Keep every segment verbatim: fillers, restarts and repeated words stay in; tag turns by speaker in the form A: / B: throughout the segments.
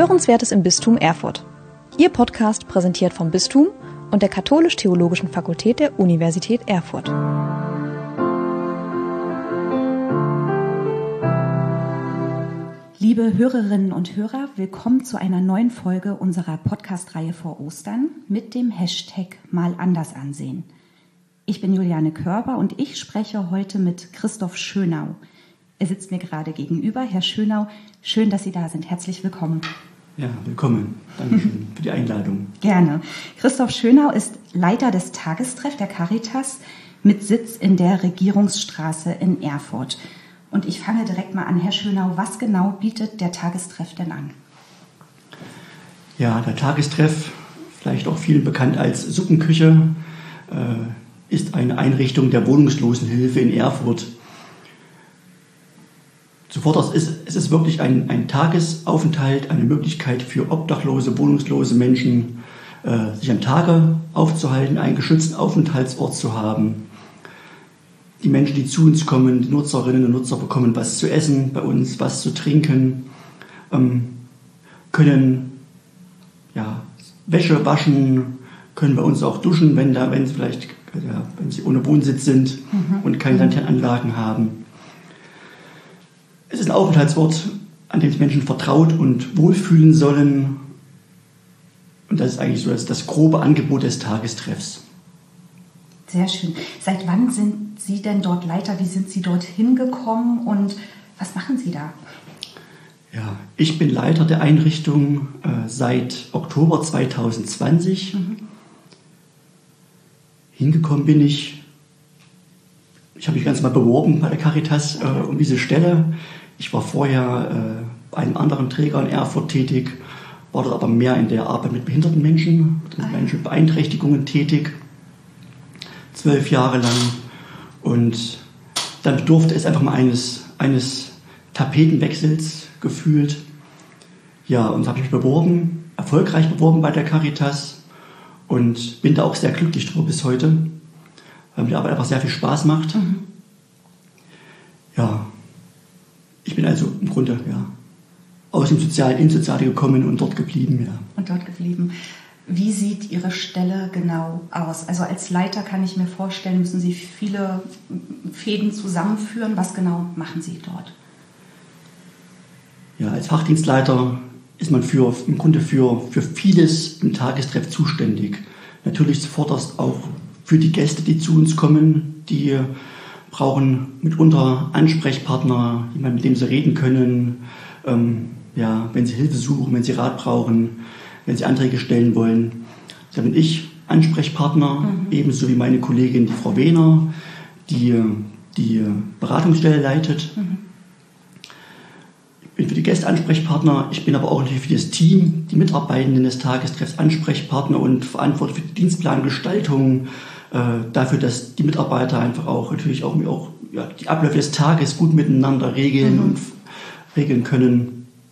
A: Hörenswertes im Bistum Erfurt. Ihr Podcast präsentiert vom Bistum und der Katholisch-Theologischen Fakultät der Universität Erfurt.
B: Liebe Hörerinnen und Hörer, willkommen zu einer neuen Folge unserer Podcast-Reihe vor Ostern mit dem Hashtag Mal anders ansehen. Ich bin Juliane Körber und ich spreche heute mit Christoph Schönau. Er sitzt mir gerade gegenüber. Herr Schönau, schön, dass Sie da sind. Herzlich willkommen.
C: Ja, willkommen. Dankeschön für die Einladung.
B: Gerne. Christoph Schönau ist Leiter des Tagestreff der Caritas mit Sitz in der Regierungsstraße in Erfurt. Und ich fange direkt mal an. Herr Schönau, was genau bietet der Tagestreff denn an?
C: Ja, der Tagestreff, vielleicht auch vielen bekannt als Suppenküche, äh, ist eine Einrichtung der Wohnungslosenhilfe in Erfurt. Zuvor ist es ist wirklich ein, ein Tagesaufenthalt, eine Möglichkeit für obdachlose, wohnungslose Menschen, äh, sich am Tage aufzuhalten, einen geschützten Aufenthaltsort zu haben. Die Menschen, die zu uns kommen, die Nutzerinnen und Nutzer bekommen was zu essen bei uns, was zu trinken, ähm, können ja, Wäsche waschen, können bei uns auch duschen, wenn, da, wenn, sie, vielleicht, ja, wenn sie ohne Wohnsitz sind mhm. und keine Laternenanlagen haben. Es ist ein Aufenthaltsort, an dem sich Menschen vertraut und wohlfühlen sollen. Und das ist eigentlich so das, das grobe Angebot des Tagestreffs.
B: Sehr schön. Seit wann sind Sie denn dort Leiter? Wie sind Sie dorthin gekommen und was machen Sie da?
C: Ja, ich bin Leiter der Einrichtung äh, seit Oktober zwanzig zwanzig. Mhm. Hingekommen bin ich, ich habe mich ganz mal beworben bei der Caritas äh, um diese Stelle. Ich war vorher äh, bei einem anderen Träger in Erfurt tätig, war dort aber mehr in der Arbeit mit behinderten Menschen, mit ah. Menschen mit Beeinträchtigungen tätig. Zwölf Jahre lang. Und dann bedurfte es einfach mal eines, eines Tapetenwechsels gefühlt. Ja, und habe mich beworben, erfolgreich beworben bei der Caritas und bin da auch sehr glücklich drüber bis heute, weil mir die Arbeit einfach sehr viel Spaß macht. Mhm. Ja, ich bin also im Grunde ja, aus dem Sozialen ins Soziale gekommen und dort geblieben. Ja.
B: Und dort geblieben. Wie sieht Ihre Stelle genau aus? Also als Leiter kann ich mir vorstellen, müssen Sie viele Fäden zusammenführen. Was genau machen Sie dort?
C: Ja, als Fachdienstleiter ist man für, im Grunde für, für vieles im Tagestreff zuständig. Natürlich zuvorderst auch für die Gäste, die zu uns kommen. Die brauchen mitunter Ansprechpartner, jemanden, mit dem sie reden können. Ähm, ja, wenn sie Hilfe suchen, wenn sie Rat brauchen, wenn sie Anträge stellen wollen. Da bin ich Ansprechpartner, mhm. ebenso wie meine Kollegin, die Frau Wehner, die die Beratungsstelle leitet. Mhm. Ich bin für die Gäste Ansprechpartner, ich bin aber auch natürlich für das Team, die Mitarbeitenden des Tagestreffs Ansprechpartner und verantwortlich für die Dienstplangestaltung, äh, dafür, dass die Mitarbeiter einfach auch natürlich auch, auch ja, die Abläufe des Tages gut miteinander regeln mhm. und regeln können.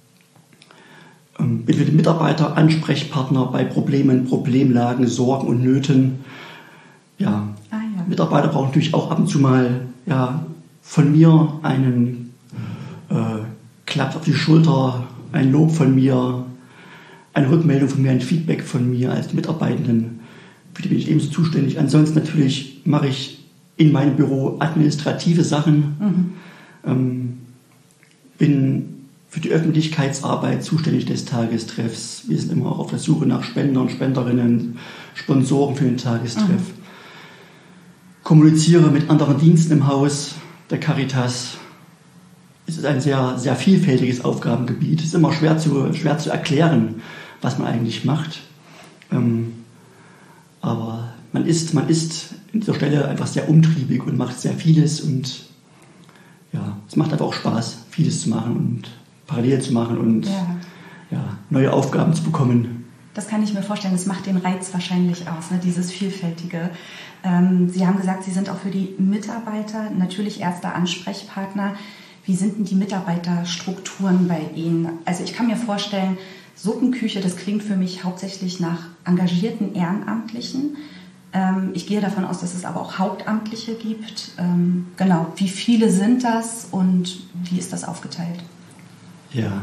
C: Bin für die Mitarbeiter Ansprechpartner bei Problemen, Problemlagen, Sorgen und Nöten. Ja, ah, ja. Mitarbeiter brauchen natürlich auch ab und zu mal ja, von mir einen äh, Klapp auf die Schulter, ein Lob von mir, eine Rückmeldung von mir, ein Feedback von mir als Mitarbeitenden. Für die bin ich ebenso zuständig. Ansonsten natürlich mache ich in meinem Büro administrative Sachen, mhm. ähm, bin für die Öffentlichkeitsarbeit zuständig des Tagestreffs. Wir sind immer auch auf der Suche nach Spendern, Spenderinnen, Sponsoren für den Tagestreff. Mhm. Kommuniziere mit anderen Diensten im Haus der Caritas. Es ist ein sehr, sehr vielfältiges Aufgabengebiet. Es ist immer schwer zu, schwer zu erklären, was man eigentlich macht. Ähm, aber man ist, man ist an dieser Stelle einfach sehr umtriebig und macht sehr vieles. Und ja, es macht einfach auch Spaß, vieles zu machen und parallel zu machen und ja. Ja, neue Aufgaben zu bekommen.
B: Das kann ich mir vorstellen, das macht den Reiz wahrscheinlich aus, ne, dieses Vielfältige. Ähm, Sie haben gesagt, Sie sind auch für die Mitarbeiter natürlich erster Ansprechpartner. Wie sind denn die Mitarbeiterstrukturen bei Ihnen? Also ich kann mir vorstellen, Suppenküche, das klingt für mich hauptsächlich nach engagierten Ehrenamtlichen. Ähm, ich gehe davon aus, dass es aber auch Hauptamtliche gibt. Ähm, genau, wie viele sind das und wie ist das aufgeteilt?
C: Ja,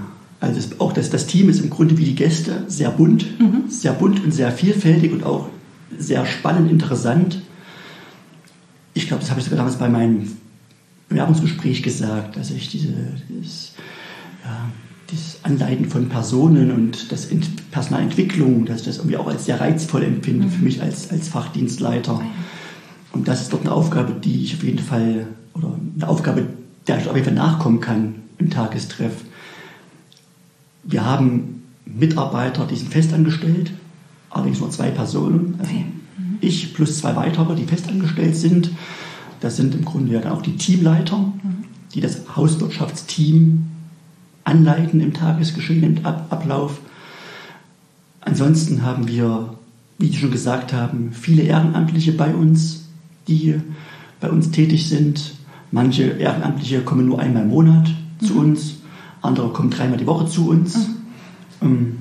C: Also das, auch das, das Team ist im Grunde wie die Gäste sehr bunt, mhm. sehr bunt und sehr vielfältig und auch sehr spannend, interessant. Ich glaube, das habe ich sogar damals bei meinem Bewerbungsgespräch gesagt, dass ich diese, dieses, ja, dieses Anleiten von Personen und das Ent- Personalentwicklung, dass ich das irgendwie auch als sehr reizvoll empfinde, mhm. für mich als, als Fachdienstleiter. Und das ist dort eine Aufgabe, die ich auf jeden Fall, oder eine Aufgabe, der ich auf jeden Fall nachkommen kann im Tagestreff. Wir haben Mitarbeiter, die sind festangestellt, allerdings nur zwei Personen. Also okay. mhm. Ich plus zwei weitere, die festangestellt sind. Das sind im Grunde ja dann auch die Teamleiter, mhm. die das Hauswirtschaftsteam anleiten im Tagesgeschehen, im Ab- Ablauf. Ansonsten haben wir, wie Sie schon gesagt haben, viele Ehrenamtliche bei uns, die bei uns tätig sind. Manche Ehrenamtliche kommen nur einmal im Monat mhm. zu uns, andere kommen dreimal die Woche zu uns. Mhm.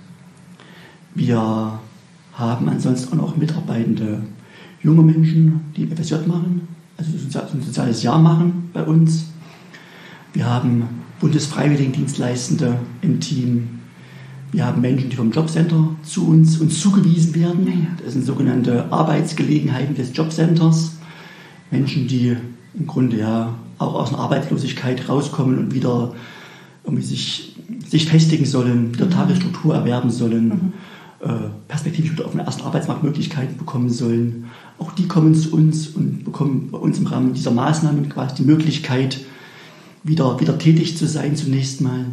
C: Wir haben ansonsten auch noch mitarbeitende junge Menschen, die F S J machen, also ein soziales Jahr machen bei uns. Wir haben Bundesfreiwilligendienstleistende im Team. Wir haben Menschen, die vom Jobcenter zu uns, uns zugewiesen werden. Ja, ja. Das sind sogenannte Arbeitsgelegenheiten des Jobcenters. Menschen, die im Grunde ja auch aus einer Arbeitslosigkeit rauskommen und wieder irgendwie sich, sich festigen sollen, wieder mhm. Tagesstruktur erwerben sollen, mhm. äh, perspektivisch wieder auf den ersten Arbeitsmarktmöglichkeiten bekommen sollen. Auch die kommen zu uns und bekommen bei uns im Rahmen dieser Maßnahmen quasi die Möglichkeit, wieder, wieder tätig zu sein zunächst mal.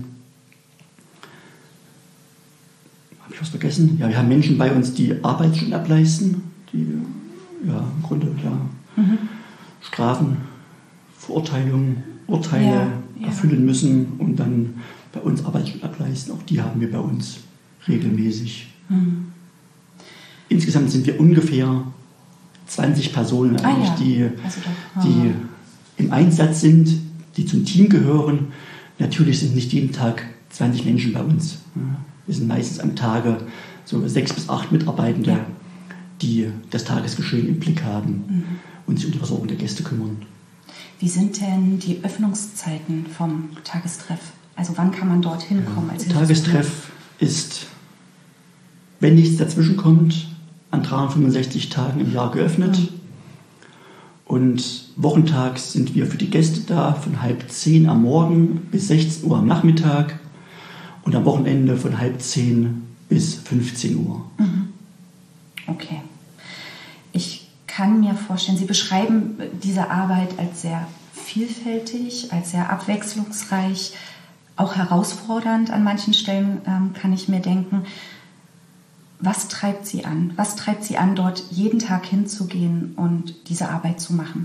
C: Habe ich was vergessen? Ja, wir haben Menschen bei uns, die Arbeitsstunden ableisten, die ja, im Grunde ja, mhm. Strafen, Verurteilungen, Urteile ja, ja. erfüllen müssen und dann bei uns Arbeitsstunden ableisten. Auch die haben wir bei uns regelmäßig. Mhm. Insgesamt sind wir ungefähr zwanzig Personen, ah, eigentlich, ja. die, also doch, die im Einsatz sind, die zum Team gehören. Natürlich sind nicht jeden Tag zwanzig Menschen bei uns. Wir sind meistens am Tage so sechs bis acht Mitarbeitende, ja. die das Tagesgeschehen im Blick haben mhm. und sich um die Versorgung der Gäste kümmern.
B: Wie sind denn die Öffnungszeiten vom Tagestreff? Also wann kann man dort hinkommen?
C: Ja, der Tagestreff ist, wenn nichts dazwischen kommt, an dreihundertfünfundsechzig Tagen im Jahr geöffnet. Mhm. Und wochentags sind wir für die Gäste da, von halb zehn am Morgen bis sechzehn Uhr am Nachmittag und am Wochenende von halb zehn bis fünfzehn Uhr.
B: Mhm. Okay. Ich kann mir vorstellen, Sie beschreiben diese Arbeit als sehr vielfältig, als sehr abwechslungsreich, auch herausfordernd an manchen Stellen, ähm, kann ich mir denken. Was treibt Sie an? Was treibt Sie an, dort jeden Tag hinzugehen und diese Arbeit zu machen?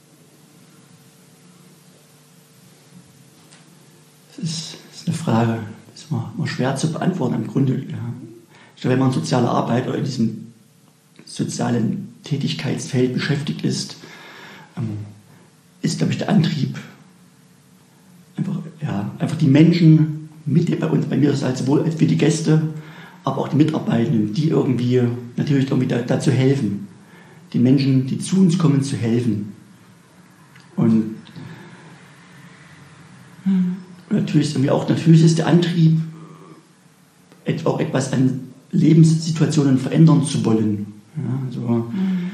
C: Das ist, das ist eine Frage, das ist immer, immer schwer zu beantworten. Im Grunde, ja. Ich glaube, wenn man in sozialer Arbeit oder in diesem sozialen Tätigkeitsfeld beschäftigt ist, ähm, ist, glaube ich, der Antrieb einfach, ja, einfach die Menschen mit bei uns, bei mir ist es halt sowohl als für die Gäste, aber auch die Mitarbeitenden, die irgendwie natürlich irgendwie da, dazu helfen, den Menschen, die zu uns kommen, zu helfen. Und, hm. und natürlich, ist irgendwie auch, natürlich ist der Antrieb, auch etwas an Lebenssituationen verändern zu wollen. Ja, also, hm.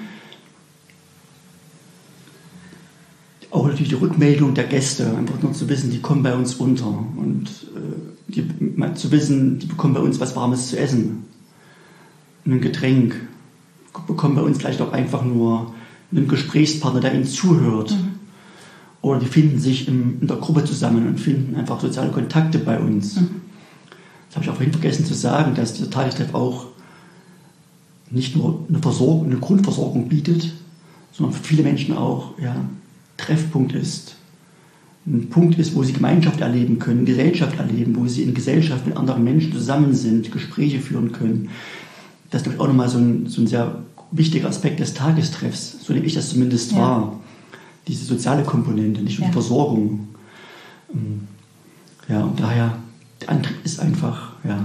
C: Auch natürlich die Rückmeldung der Gäste, einfach nur zu wissen, die kommen bei uns unter und äh, die, mal zu wissen, die bekommen bei uns was Warmes zu essen, ein Getränk, bekommen bei uns vielleicht auch einfach nur einen Gesprächspartner, der ihnen zuhört. Mhm. Oder die finden sich in, in der Gruppe zusammen und finden einfach soziale Kontakte bei uns. Mhm. Das habe ich auch vorhin vergessen zu sagen, dass dieser Tagestreff auch nicht nur eine Versorgung, eine Grundversorgung bietet, sondern für viele Menschen auch ja, Treffpunkt ist. Ein Punkt ist, wo sie Gemeinschaft erleben können, Gesellschaft erleben, wo sie in Gesellschaft mit anderen Menschen zusammen sind, Gespräche führen können. Das ist auch nochmal so ein, so ein sehr wichtiger Aspekt des Tagestreffs, so nehme ich das zumindest ja. wahr. Diese soziale Komponente, nicht nur ja. die Versorgung. Ja, und daher, der Antrieb ist einfach, ja,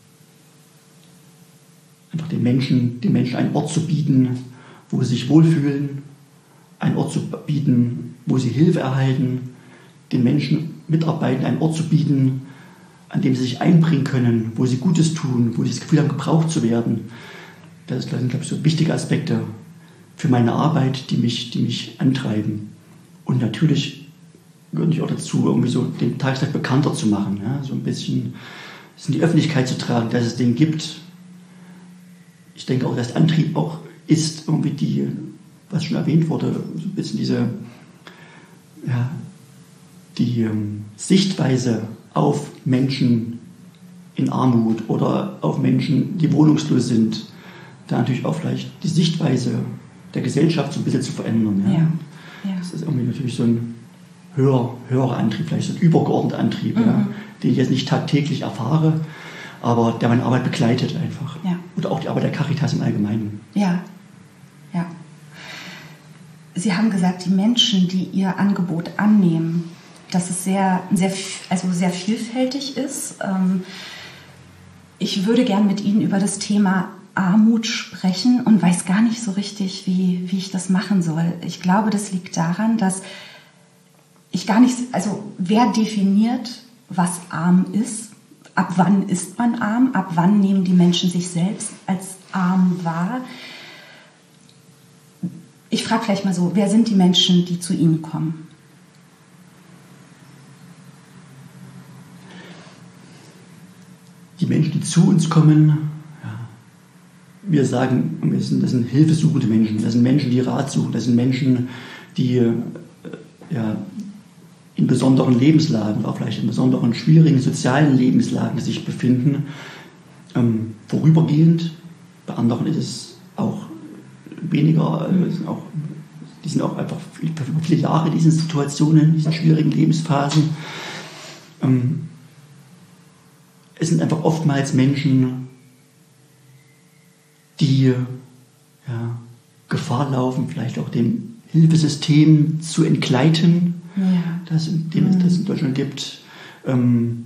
C: einfach den Menschen, den Menschen einen Ort zu bieten, wo sie sich wohlfühlen, einen Ort zu bieten, wo sie Hilfe erhalten, den Menschen Mitarbeitenden einen Ort zu bieten, an dem sie sich einbringen können, wo sie Gutes tun, wo sie das Gefühl haben, gebraucht zu werden. Das sind, glaube ich, so wichtige Aspekte für meine Arbeit, die mich, die mich antreiben. Und natürlich gehört ich auch dazu, irgendwie so den Tagestreff bekannter zu machen, ja? So ein bisschen es in die Öffentlichkeit zu tragen, dass es den gibt. Ich denke auch, dass Antrieb auch ist, irgendwie die, was schon erwähnt wurde, so ein bisschen diese, ja, die ähm, Sichtweise auf Menschen in Armut oder auf Menschen, die wohnungslos sind, da natürlich auch vielleicht die Sichtweise der Gesellschaft so ein bisschen zu verändern. Ja?
B: Ja. Ja.
C: Das ist irgendwie natürlich so ein höher, höherer Antrieb, vielleicht so ein übergeordneter Antrieb, mhm. ja, den ich jetzt nicht tagtäglich erfahre, aber der meine Arbeit begleitet einfach.
B: Ja.
C: Oder auch die Arbeit der Caritas im Allgemeinen.
B: Ja, ja. Sie haben gesagt, die Menschen, die Ihr Angebot annehmen, dass es sehr, sehr, also sehr vielfältig ist. Ich würde gern mit Ihnen über das Thema Armut sprechen und weiß gar nicht so richtig, wie, wie ich das machen soll. Ich glaube, das liegt daran, dass ich gar nicht, also wer definiert, was arm ist? Ab wann ist man arm? Ab wann nehmen die Menschen sich selbst als arm wahr? Ich frage vielleicht mal so, wer sind die Menschen, die zu Ihnen kommen?
C: Die Menschen, die zu uns kommen, ja, wir sagen, das sind, das sind hilfesuchende Menschen, das sind Menschen, die Rat suchen, das sind Menschen, die ja, in besonderen Lebenslagen, auch vielleicht in besonderen schwierigen sozialen Lebenslagen sich befinden, ähm, vorübergehend. Bei anderen ist es auch weniger, äh, sind auch, die sind auch einfach viele, viele Jahre in diesen Situationen, in diesen schwierigen Lebensphasen. Ähm, es sind einfach oftmals Menschen, die ja, Gefahr laufen, vielleicht auch dem Hilfesystem zu entgleiten, ja. das, dem es das in Deutschland gibt, ähm,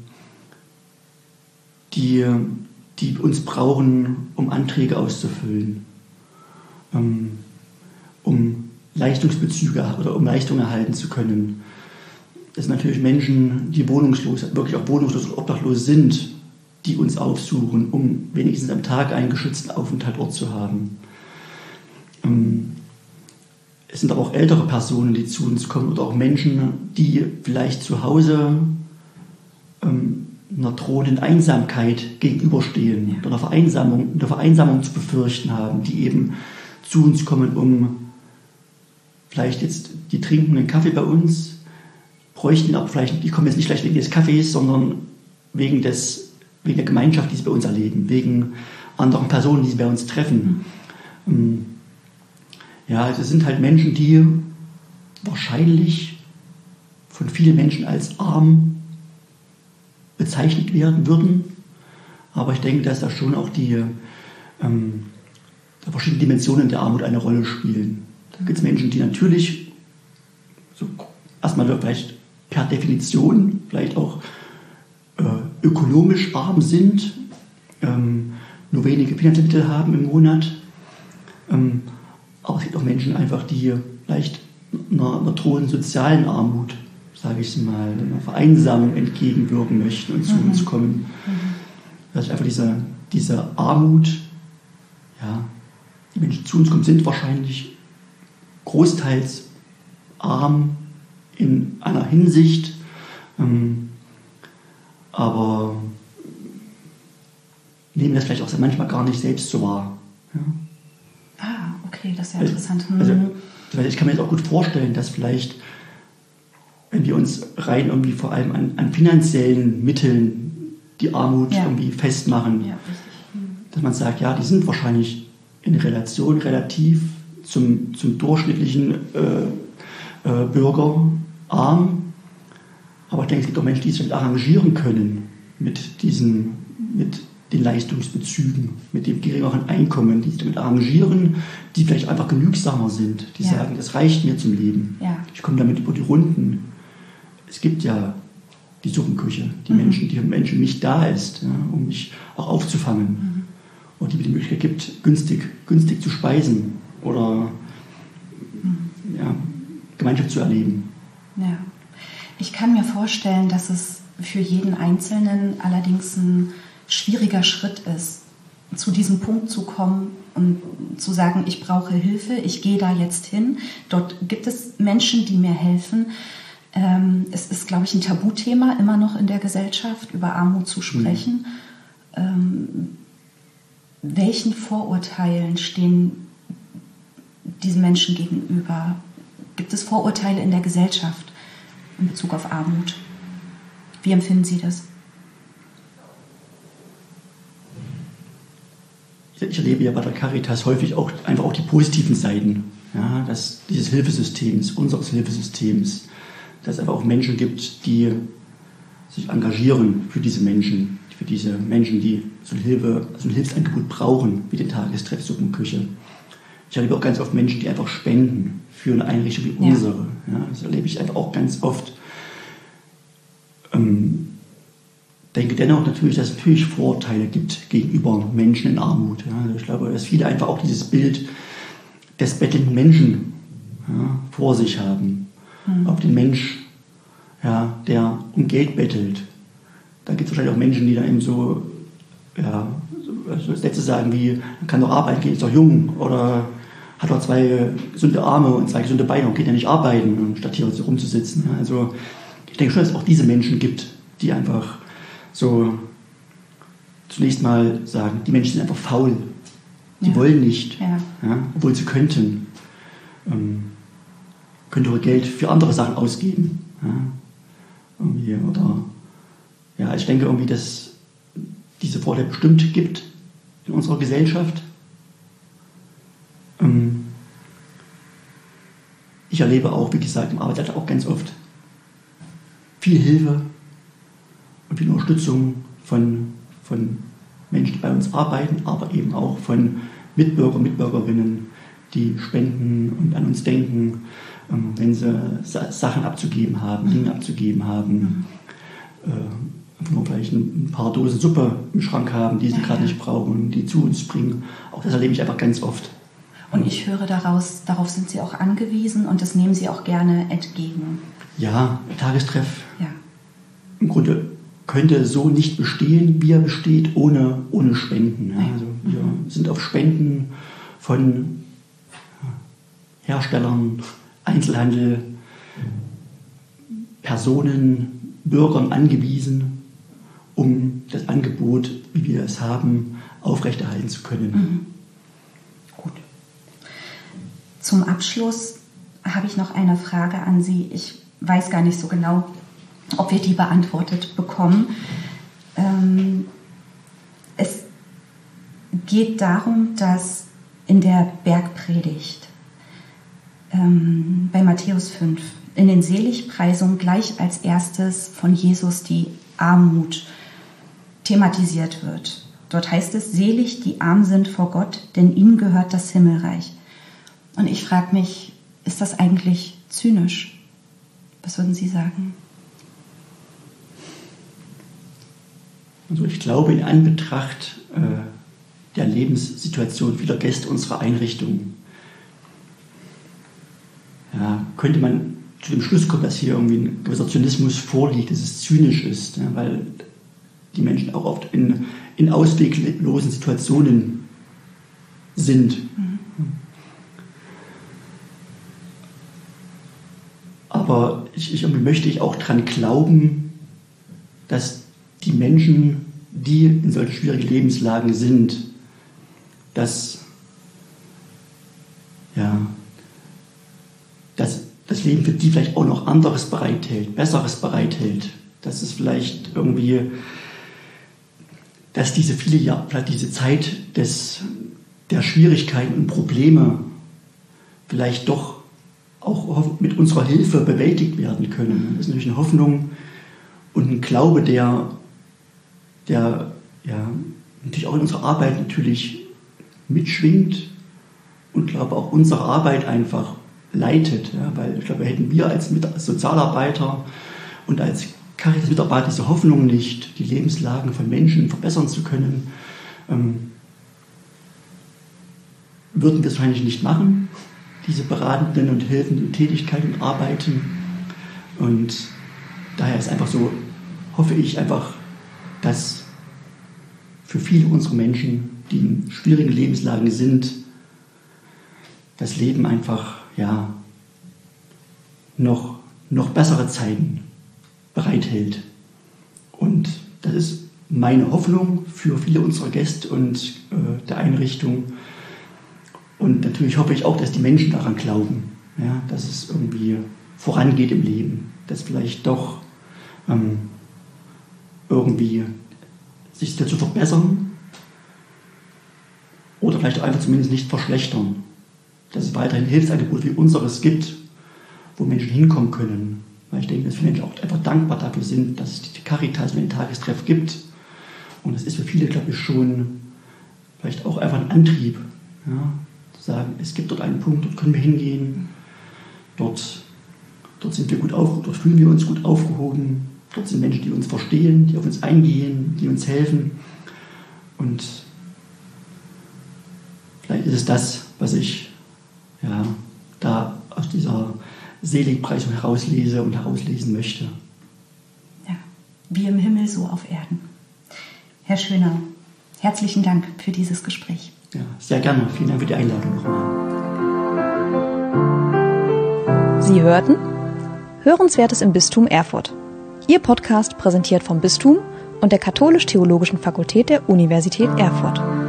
C: die, die uns brauchen, um Anträge auszufüllen, ähm, um Leistungsbezüge oder um Leistungen erhalten zu können. Das sind natürlich Menschen, die wohnungslos, wirklich auch wohnungslos und obdachlos sind, die uns aufsuchen, um wenigstens am Tag einen geschützten Aufenthaltsort zu haben. Ähm, Es sind aber auch ältere Personen, die zu uns kommen oder auch Menschen, die vielleicht zu Hause ähm, einer drohenden Einsamkeit gegenüberstehen, ja. oder einer Vereinsamung, einer Vereinsamung zu befürchten haben, die eben zu uns kommen, um vielleicht jetzt, die trinken einen Kaffee bei uns, bräuchten aber vielleicht, die kommen jetzt nicht gleich wegen des Kaffees, sondern wegen, des, wegen der Gemeinschaft, die sie bei uns erleben, wegen anderen Personen, die sie bei uns treffen. Mhm. Ähm, Ja, es sind halt Menschen, die wahrscheinlich von vielen Menschen als arm bezeichnet werden würden. Aber ich denke, dass da schon auch die ähm, verschiedenen Dimensionen der Armut eine Rolle spielen. Da gibt es Menschen, die natürlich so erstmal vielleicht per Definition vielleicht auch äh, ökonomisch arm sind, ähm, nur wenige finanzielle Mittel haben im Monat. Ähm, Aber es gibt auch Menschen einfach, die vielleicht einer, einer drohenden sozialen Armut, sage ich mal, einer Vereinsamung entgegenwirken möchten und zu mhm. uns kommen. Mhm. Das ist einfach diese, diese Armut, ja, die Menschen, die zu uns kommen, sind wahrscheinlich großteils arm in einer Hinsicht, ähm, aber nehmen das vielleicht auch manchmal gar nicht selbst so wahr. Ja.
B: Ah, okay, das ist ja interessant. Hm.
C: Also, also ich kann mir jetzt auch gut vorstellen, dass vielleicht, wenn wir uns rein irgendwie vor allem an, an finanziellen Mitteln die Armut ja. irgendwie festmachen, ja, hm. dass man sagt, ja, die sind wahrscheinlich in Relation relativ zum, zum durchschnittlichen äh, äh, Bürger arm, aber ich denke, es gibt auch Menschen, die sich arrangieren können mit diesen, mit den Leistungsbezügen, mit dem geringeren Einkommen, die sich damit arrangieren, die vielleicht einfach genügsamer sind, die ja. sagen, das reicht mir zum Leben. Ja. Ich komme damit über die Runden. Es gibt ja die Suppenküche, die mhm. Menschen, die Menschen nicht da ist, ja, um mich auch aufzufangen. Mhm. Und die mir die Möglichkeit gibt, günstig, günstig zu speisen oder mhm. ja, Gemeinschaft zu erleben.
B: Ja. Ich kann mir vorstellen, dass es für jeden Einzelnen allerdings ein schwieriger Schritt ist, zu diesem Punkt zu kommen und zu sagen, ich brauche Hilfe, ich gehe da jetzt hin. Dort gibt es Menschen, die mir helfen. Ähm, es ist, glaube ich, ein Tabuthema immer noch in der Gesellschaft, über Armut zu sprechen. Mhm. Ähm, welchen Vorurteilen stehen diesen Menschen gegenüber? Gibt es Vorurteile in der Gesellschaft in Bezug auf Armut? Wie empfinden Sie das?
C: Ich erlebe ja bei der Caritas häufig auch einfach auch die positiven Seiten, ja, dass dieses Hilfesystems, unseres Hilfesystems, dass es einfach auch Menschen gibt, die sich engagieren für diese Menschen, für diese Menschen, die so eine Hilfe, so ein Hilfsangebot brauchen, wie den Tagestreff Suppenküche. Ich erlebe auch ganz oft Menschen, die einfach spenden für eine Einrichtung wie
B: ja.
C: unsere. Ja, das erlebe ich einfach auch ganz oft. Ähm, denke dennoch natürlich, dass es natürlich Vorurteile gibt gegenüber Menschen in Armut. Ja. Also ich glaube, dass viele einfach auch dieses Bild des bettelnden Menschen ja, vor sich haben. Mhm. Ob den Mensch, ja, der um Geld bettelt. Da gibt es wahrscheinlich auch Menschen, die dann eben so, ja, so Sätze sagen wie, man kann doch arbeiten gehen, ist doch jung, oder hat doch zwei gesunde Arme und zwei gesunde Beine und geht ja nicht arbeiten, statt hier so rumzusitzen. Ja. Also ich denke schon, dass es auch diese Menschen gibt, die einfach so zunächst mal sagen, die Menschen sind einfach faul. Die ja. wollen nicht, ja. Ja, obwohl sie könnten. Ähm, könnte ihr Geld für andere Sachen ausgeben. Ja, irgendwie, oder, ja, ich denke irgendwie, dass diese Vorteile bestimmt gibt in unserer Gesellschaft. Ähm, ich erlebe auch, wie gesagt, im Arbeitsalltag auch ganz oft viel Hilfe und viel Unterstützung von, von Menschen, die bei uns arbeiten, aber eben auch von Mitbürger und Mitbürgerinnen, die spenden und an uns denken, ähm, wenn sie Sa- Sachen abzugeben haben, Dinge abzugeben haben, mhm. äh, nur vielleicht ein, ein paar Dosen Suppe im Schrank haben, die sie ja, gerade ja. nicht brauchen, die zu uns bringen. Auch das erlebe ich einfach ganz oft.
B: Und ich höre daraus, darauf sind Sie auch angewiesen und das nehmen Sie auch gerne entgegen.
C: Ja, der Tagestreff
B: ja.
C: im Grunde könnte so nicht bestehen, wie er besteht, ohne, ohne Spenden. Ja. Also wir mhm. sind auf Spenden von Herstellern, Einzelhandel, Personen, Bürgern angewiesen, um das Angebot, wie wir es haben, aufrechterhalten zu können.
B: Mhm. Gut. Zum Abschluss habe ich noch eine Frage an Sie. Ich weiß gar nicht so genau, ob wir die beantwortet bekommen. Ähm, es geht darum, dass in der Bergpredigt ähm, bei Matthäus fünf in den Seligpreisungen gleich als erstes von Jesus die Armut thematisiert wird. Dort heißt es, selig die arm sind vor Gott, denn ihnen gehört das Himmelreich. Und ich frage mich, ist das eigentlich zynisch? Was würden Sie sagen?
C: Also ich glaube, in Anbetracht äh, der Lebenssituation vieler Gäste unserer Einrichtung ja, könnte man zu dem Schluss kommen, dass hier irgendwie ein gewisser Zynismus vorliegt, dass es zynisch ist, ja, weil die Menschen auch oft in, in ausweglosen Situationen sind. Mhm. Aber ich, ich, irgendwie möchte ich auch daran glauben, dass die Menschen, die in solchen schwierigen Lebenslagen sind, dass, ja, dass das Leben für die vielleicht auch noch anderes bereithält, Besseres bereithält. Dass es vielleicht irgendwie, dass diese viele Jahre, vielleicht diese Zeit des, der Schwierigkeiten und Probleme vielleicht doch auch mit unserer Hilfe bewältigt werden können. Das ist natürlich eine Hoffnung und ein Glaube, der, der ja, natürlich auch in unserer Arbeit natürlich mitschwingt und glaube auch unsere Arbeit einfach leitet. Ja, weil ich glaube, hätten wir als, als Sozialarbeiter und als Caritas-Mitarbeiter diese Hoffnung nicht, die Lebenslagen von Menschen verbessern zu können, ähm, würden wir es wahrscheinlich nicht machen, diese beratenden und hilfenden Tätigkeiten und Arbeiten. Und daher ist einfach so hoffe ich einfach, dass für viele unserer Menschen, die in schwierigen Lebenslagen sind, das Leben einfach ja, noch, noch bessere Zeiten bereithält. Und das ist meine Hoffnung für viele unserer Gäste und äh, der Einrichtung. Und natürlich hoffe ich auch, dass die Menschen daran glauben, ja, dass es irgendwie vorangeht im Leben, dass vielleicht doch ähm, irgendwie sich dazu verbessern oder vielleicht auch einfach zumindest nicht verschlechtern. Dass es weiterhin Hilfsangebote wie unseres gibt, wo Menschen hinkommen können. Weil ich denke, dass viele Menschen auch einfach dankbar dafür sind, dass es die Caritas und den Tagestreff gibt. Und das ist für viele, glaube ich, schon vielleicht auch einfach ein Antrieb, ja, zu sagen, es gibt dort einen Punkt, dort können wir hingehen, dort, dort sind wir gut auf, dort fühlen wir uns gut aufgehoben, dort sind Menschen, die uns verstehen, die auf uns eingehen, die uns helfen. Und vielleicht ist es das, was ich ja, da aus dieser Seligpreisung herauslese und herauslesen möchte.
B: Ja, wie im Himmel, so auf Erden. Herr Schöner, herzlichen Dank für dieses Gespräch.
C: Ja, sehr gerne. Vielen Dank für die Einladung nochmal.
A: Sie hörten Hörenswertes im Bistum Erfurt. Ihr Podcast präsentiert vom Bistum und der Katholisch-Theologischen Fakultät der Universität Erfurt.